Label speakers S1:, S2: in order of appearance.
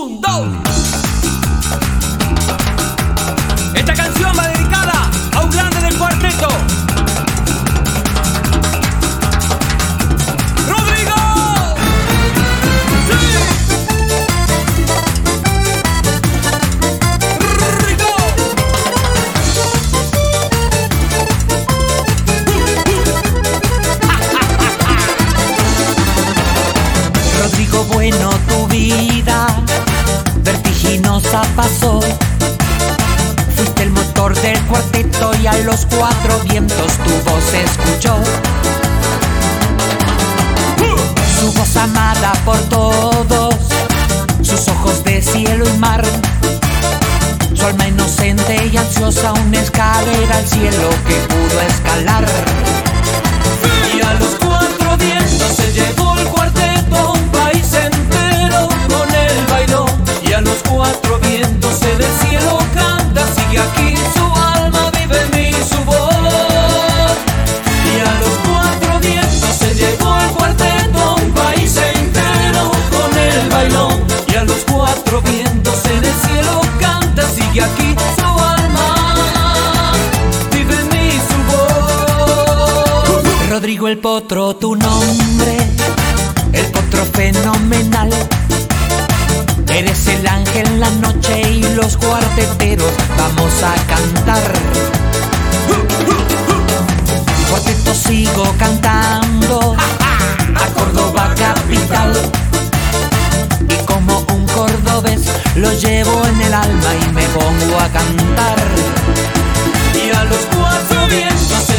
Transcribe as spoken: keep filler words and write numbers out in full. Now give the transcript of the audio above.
S1: Un, dos. Esta canción va dedicada a un grande del cuarteto. ¡Rodrigo! ¡Sí! ¡Rodrigo!
S2: Rodrigo, bueno, tu vida vertiginosa pasó. Fuiste el motor del cuarteto y a los cuatro vientos tu voz se escuchó. Su voz amada por todos, sus ojos de cielo y mar, su alma inocente y ansiosa, una escalera al cielo que pudo escalar.
S1: Y a los cuatro vientos se llevó el cuarteto, un país entero con el bailón. Y a los cuatro vientos se del cielo canta, sigue aquí su alma, vive en mí su voz. Y a los cuatro vientos se llevó el cuarteto, un país entero con el bailón. Y a los cuatro vientos se del cielo canta, sigue aquí su alma, vive en mí su voz.
S2: Rodrigo el Potro, tu nombre, el potro fenomenal. Eres el ángel en la noche y los cuarteteros vamos a cantar. Cuarteto sigo cantando a Córdoba capital, y como un cordobés lo llevo en el alma y me pongo a cantar.
S1: Y a los cuatro vientos